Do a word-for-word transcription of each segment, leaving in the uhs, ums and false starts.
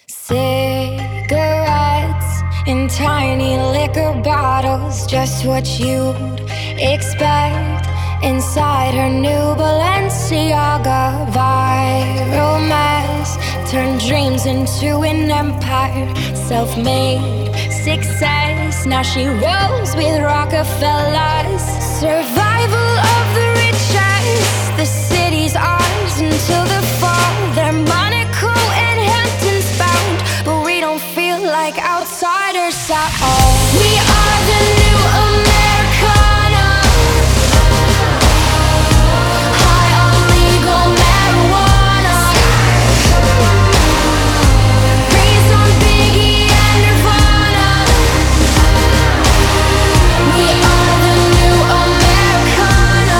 Cigarettes in tiny liquor bottles, just what you'd expect inside her new Balenciaga. Viral mess turned dreams into an empire, self-made success. Now she rolls with Rockefellers. Survival of the richest, the city's ours until the fall. They're Monaco and Hamptons bound, but we don't feel like outsiders at all. We are the new Americana, high on legal marijuana, raised on Biggie and Nirvana. We are the new Americana.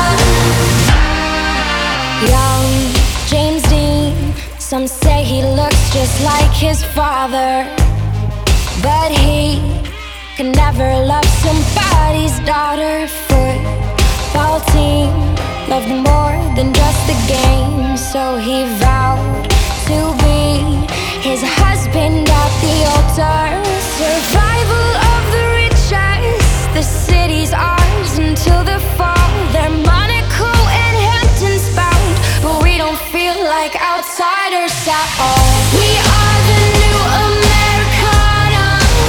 Young James Dean, some say he looks just like his father, but he could never love somebody's daughter. Football team loved more than just the game, so he vowed to be his husband at the altar. Survival of the richest, the city's ours until the fall. They're Monaco and Hamptons bound, but we don't feel like outsiders at all. We are the new Americana,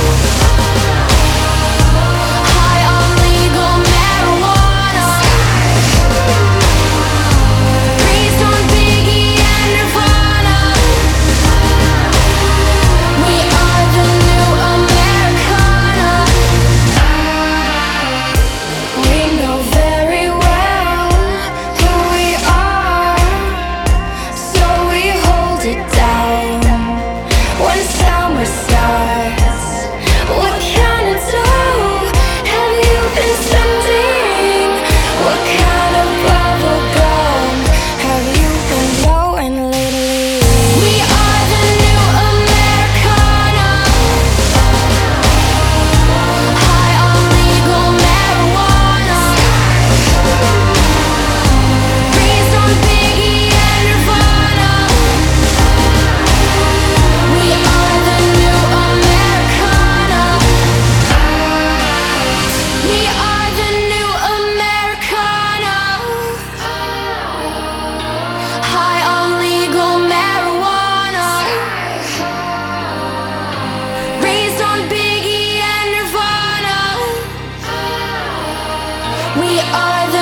high on legal marijuana, raised on Biggie and Nirvana. We are the new Americana. We know very well who we are, so we hold it down when summer starts. What kind of dough have you been spending? What kind of bubble gum have you been blowing lately? We are the new Americana, high on legal marijuana, raised on Biggie and Nirvana. We are the new Americana. We are the new Americana, high on legal marijuana, raised on Biggie and Nirvana. We are the